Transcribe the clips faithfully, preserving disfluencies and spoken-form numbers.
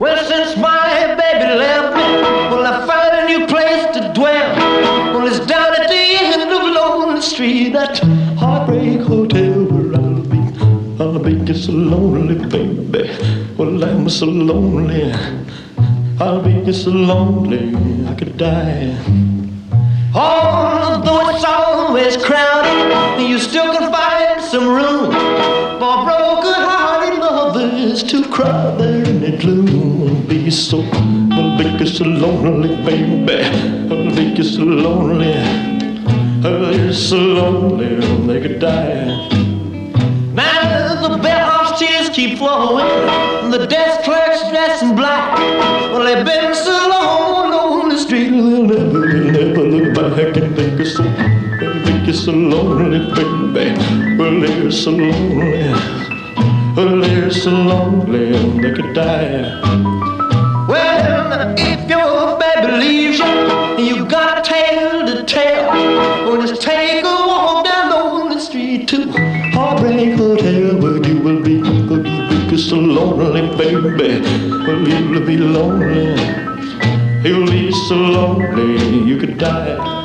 Well, since my baby left me, well, I found a new place to dwell. Well, it's down at the end of Lonely Street, that Heartbreak Hotel where I'll be. I'll be just so lonely, baby. Well, I'm so lonely. I'll be just so lonely I could die. Although it's always crowded, you still can find some room for broken-hearted lovers to cry there in the gloom. I'll be so, I'll be just so lonely, baby. I'll be just so lonely. I'll be so lonely they could die. Now the bellhop's tears keep flowing, the desk clerk's dressed in black. Well, they've been so long on the street, they'll never, they'll never look back and think it's so, they'll think it's so lonely, baby. Well, they're so lonely, well, they're so lonely they could die. Well, if your baby leaves you, you got a tale to tell. Well, just take a walk down Lonely Street to Heartbreak Hotel where you will be, where you will be so lonely, baby. Well, you'll be lonely, you'll be so lonely you could die.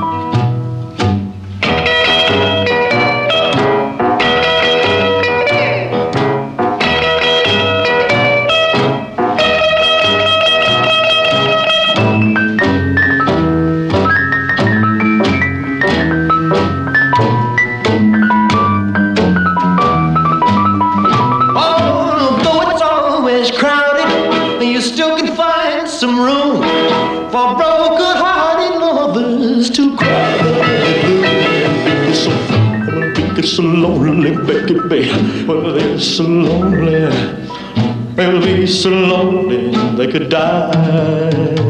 Some room for broken-hearted lovers to cry. I'll be so lonely, baby. Well, they're so lonely. They'll be so lonely they could die.